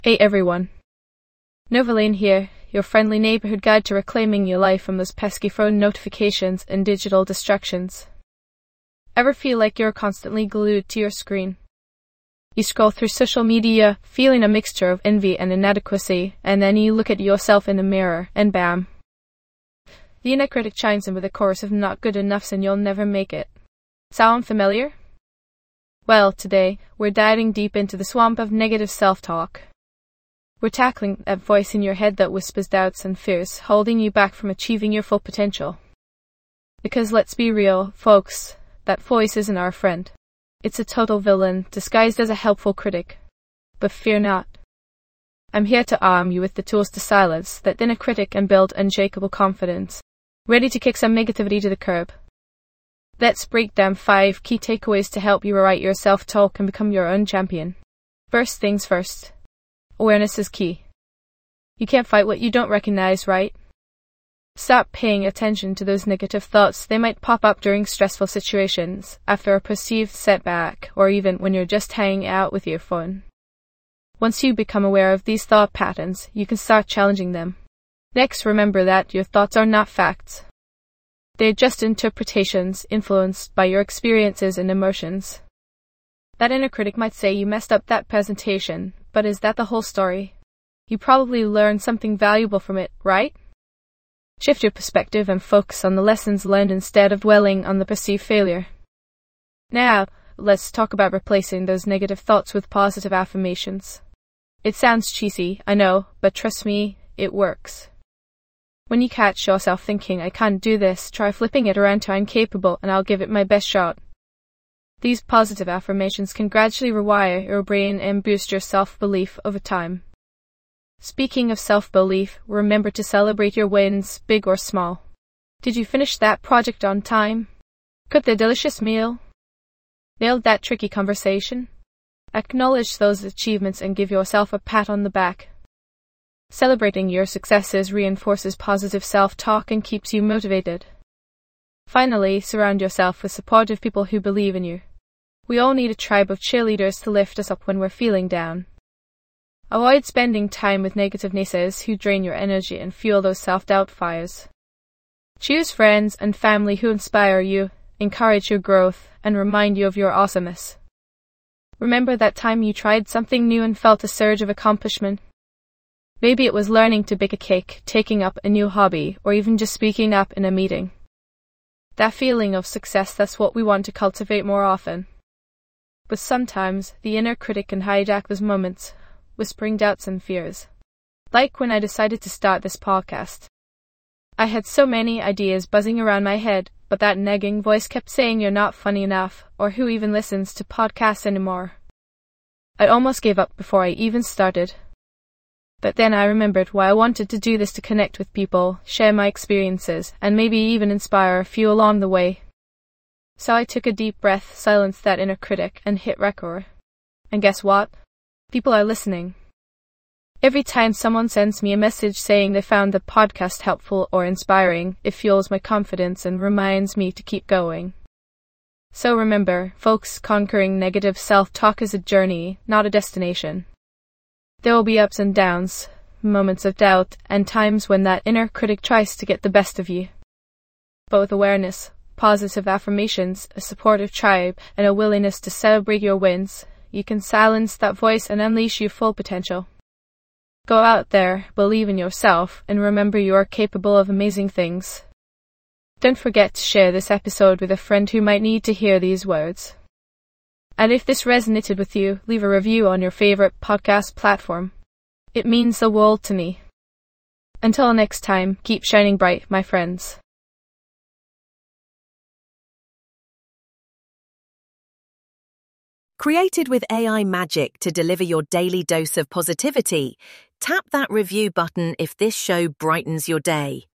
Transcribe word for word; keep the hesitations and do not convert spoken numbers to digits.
Hey everyone, Novaline here, your friendly neighborhood guide to reclaiming your life from those pesky phone notifications and digital distractions. Ever feel like you're constantly glued to your screen? You scroll through social media, feeling a mixture of envy and inadequacy, and then you look at yourself in the mirror, and bam. The inner critic chimes in with a chorus of not good enoughs and you'll never make it. Sound familiar? Well, today, we're diving deep into the swamp of negative self-talk. We're tackling that voice in your head that whispers doubts and fears, holding you back from achieving your full potential. Because let's be real, folks, that voice isn't our friend. It's a total villain, disguised as a helpful critic. But fear not. I'm here to arm you with the tools to silence that inner critic and build unshakable confidence, ready to kick some negativity to the curb. Let's break down five key takeaways to help you rewrite your self-talk and become your own champion. First things first. Awareness is key. You can't fight what you don't recognize, right? Stop paying attention to those negative thoughts. They might pop up during stressful situations, after a perceived setback, or even when you're just hanging out with your phone. Once you become aware of these thought patterns, you can start challenging them. Next, remember that your thoughts are not facts. They're just interpretations influenced by your experiences and emotions. That inner critic might say you messed up that presentation, but is that the whole story? You probably learned something valuable from it, right? Shift your perspective and focus on the lessons learned instead of dwelling on the perceived failure. Now, let's talk about replacing those negative thoughts with positive affirmations. It sounds cheesy, I know, but trust me, it works. When you catch yourself thinking, I can't do this, try flipping it around to I'm capable and I'll give it my best shot. These positive affirmations can gradually rewire your brain and boost your self-belief over time. Speaking of self-belief, remember to celebrate your wins, big or small. Did you finish that project on time? Cook the delicious meal? Nailed that tricky conversation? Acknowledge those achievements and give yourself a pat on the back. Celebrating your successes reinforces positive self-talk and keeps you motivated. Finally, surround yourself with supportive people who believe in you. We all need a tribe of cheerleaders to lift us up when we're feeling down. Avoid spending time with negative naysayers who drain your energy and fuel those self-doubt fires. Choose friends and family who inspire you, encourage your growth, and remind you of your awesomeness. Remember that time you tried something new and felt a surge of accomplishment? Maybe it was learning to bake a cake, taking up a new hobby, or even just speaking up in a meeting. That feeling of success, that's what we want to cultivate more often. But sometimes, the inner critic can hijack those moments, whispering doubts and fears. Like when I decided to start this podcast. I had so many ideas buzzing around my head, but that nagging voice kept saying you're not funny enough, or who even listens to podcasts anymore. I almost gave up before I even started. But then I remembered why I wanted to do this: to connect with people, share my experiences, and maybe even inspire a few along the way. So I took a deep breath, silenced that inner critic, and hit record. And guess what? People are listening. Every time someone sends me a message saying they found the podcast helpful or inspiring, it fuels my confidence and reminds me to keep going. So remember, folks, conquering negative self-talk is a journey, not a destination. There will be ups and downs, moments of doubt, and times when that inner critic tries to get the best of you. But with awareness, positive affirmations, a supportive tribe, and a willingness to celebrate your wins, you can silence that voice and unleash your full potential. Go out there, believe in yourself, and remember you are capable of amazing things. Don't forget to share this episode with a friend who might need to hear these words. And if this resonated with you, leave a review on your favorite podcast platform. It means the world to me. Until next time, keep shining bright, my friends. Created with A I magic to deliver your daily dose of positivity, tap that review button if this show brightens your day.